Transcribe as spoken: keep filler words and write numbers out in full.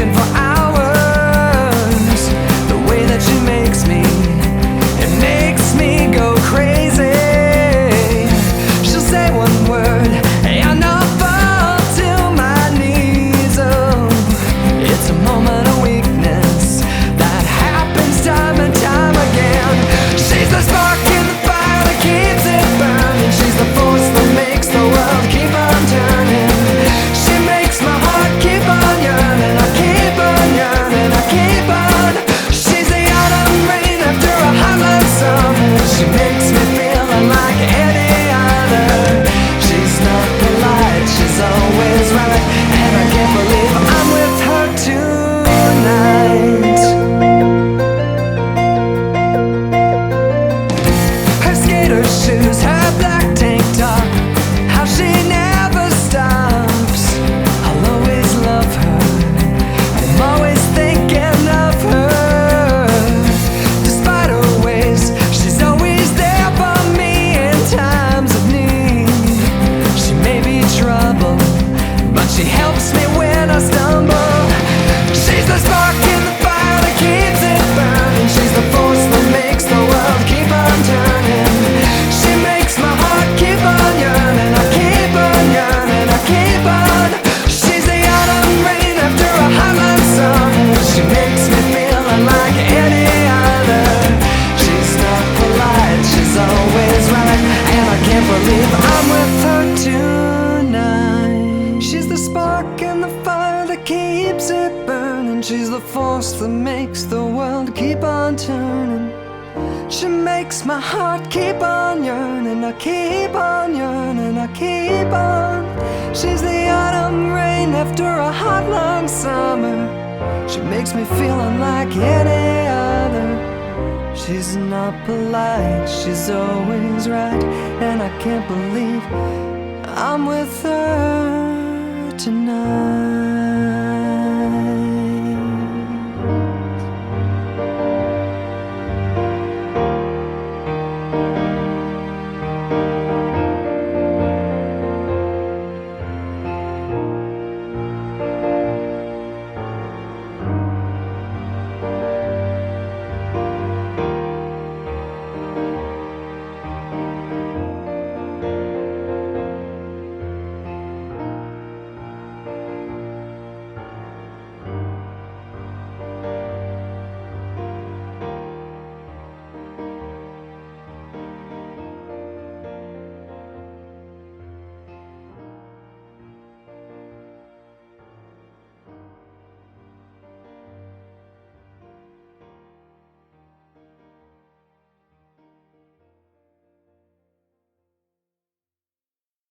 talking for hours. The way that she makes me, it makes me go crazy. She'll say one word and I'll fall to my knees. Oh, it's a moment of weakness that happens time and time again. She's the spark in the fire that keeps it burning. She's the force that makes the world keep on turning. She makes my heart keep on yearning. I keep on yearning, I keep on. She's the autumn rain after a hot hot summer. She makes me feel unlike any other. She's not polite, she's always right, and I can't believe I'm with her tonight. Her skater shoes, her black tank top, how she never stops. I'll always love her, I'm always thinking of her. Despite her ways, she's always there for me in times of need. She may be trouble, but she helps me when I stumble. She's the spark in the fire that keeps it burning. She's the force that makes the world keep on turning. She makes my heart keep on yearning. I keep on yearning, I keep on. She's the autumn rain after a hot hot summer. She makes me feel unlike any other. She's not polite, she's always right, and I can't believe I'm with her tonight. She's the spark in the fire that keeps it burning. She's the force that makes the world keep on turning. She makes my heart keep on yearning. I keep on yearning, I keep on. She's the autumn rain after a hot long summer. She makes me feel unlike any other. She's not polite, she's always right, and I can't believe I'm with her tonight.